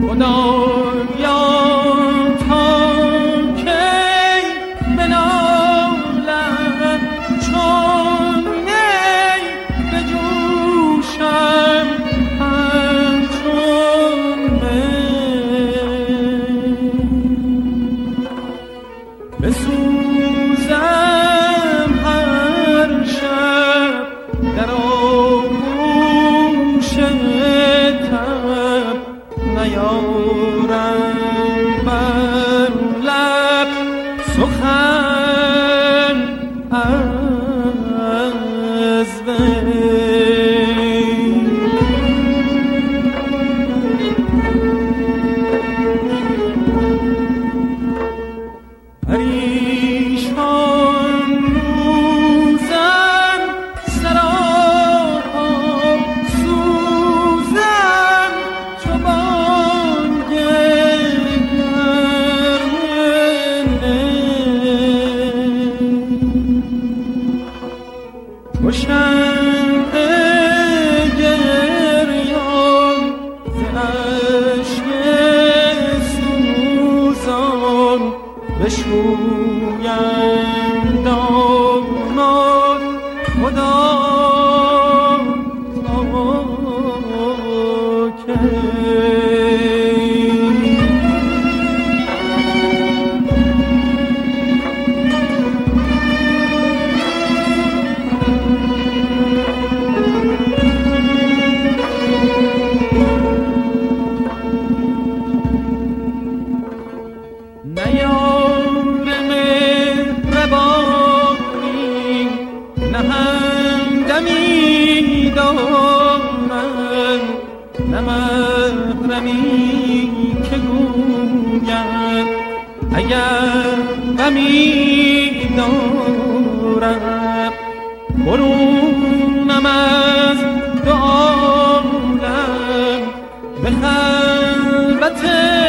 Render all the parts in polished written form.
خدایا تا کی بنالم چون نی بجوشم همچون بسوزم هر شب در آغوش تب نیارم بر لب سخن از وی. پریشان روزم سراپا سوزم چو بانگ گرم نی شمع گریان ز اشک سوزان بشویم داماد خدا تا کی. محرمی که گوید اگر غمی دارم برونم از دو عالم به خلوت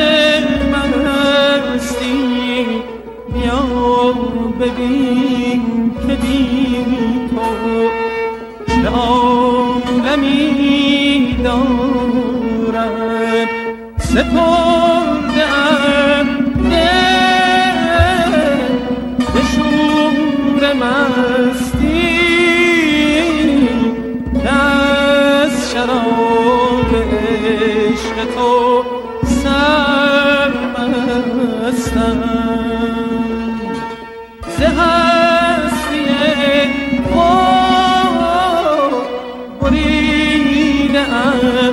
مستی بیا ببین که بی تو چه عالمی دارم سپردم دل به شور مستی که از شراب عشق تو سرمستم ز هستی خود بریده‌ام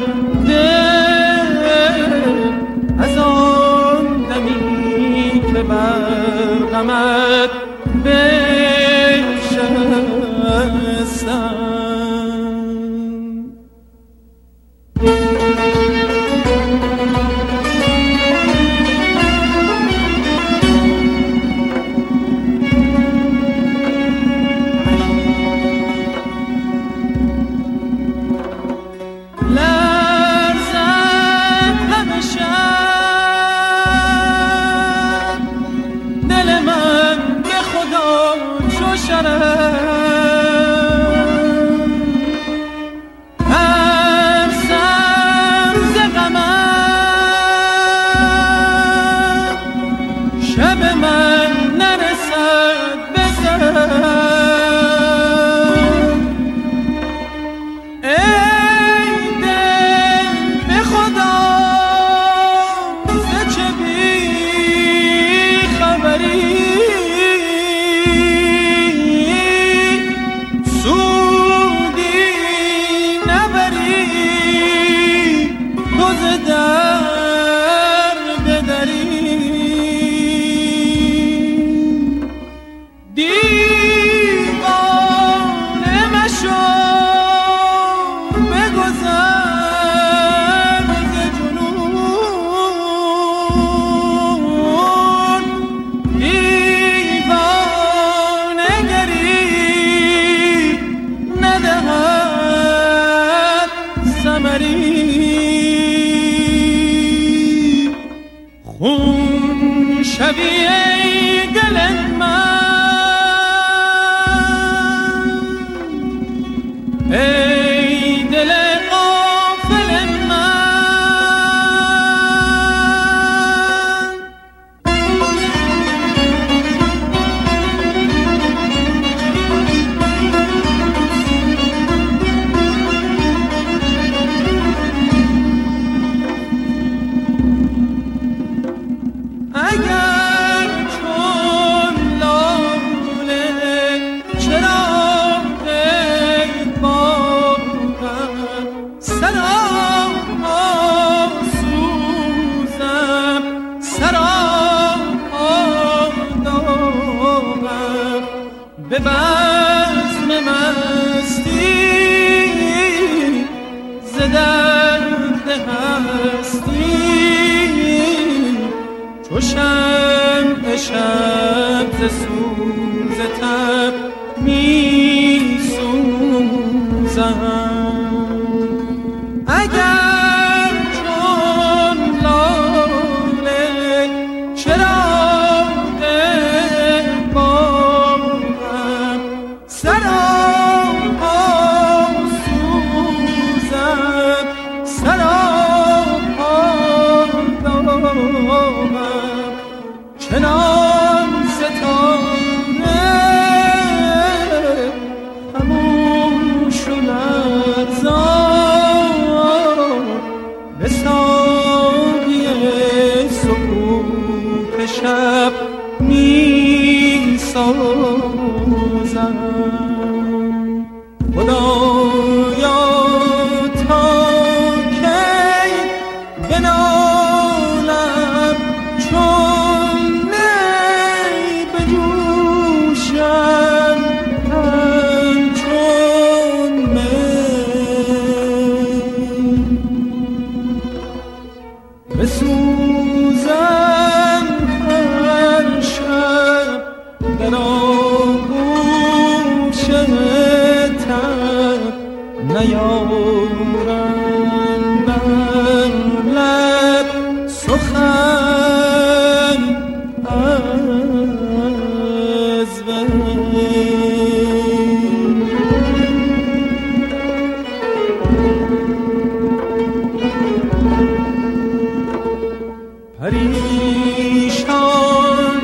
بر غمت بنشستم. ثمری به بزم مستی ز درد هستی چو شمع شب ز سوز تب می سوزم. اگر چون لاله چراغ باغم سراپا سوزد سراپا دامم چنان ستاره خموش و لرزان به سایه سکوت شب می سازم. خدایا تا کی بنالم چون نی بجوشم همچون می بسوزم هر شب در آغوش تب نیارم بر لب سخن از وی. پریشان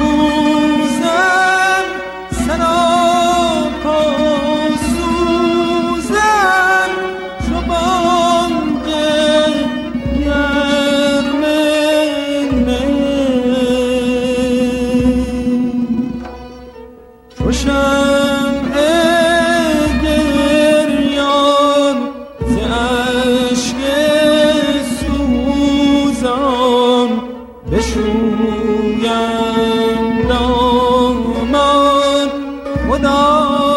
روزم سراپا سوزم چو بانگ گرم نی چو شمع گریان ز اشک سوزان بشویم دامان خدا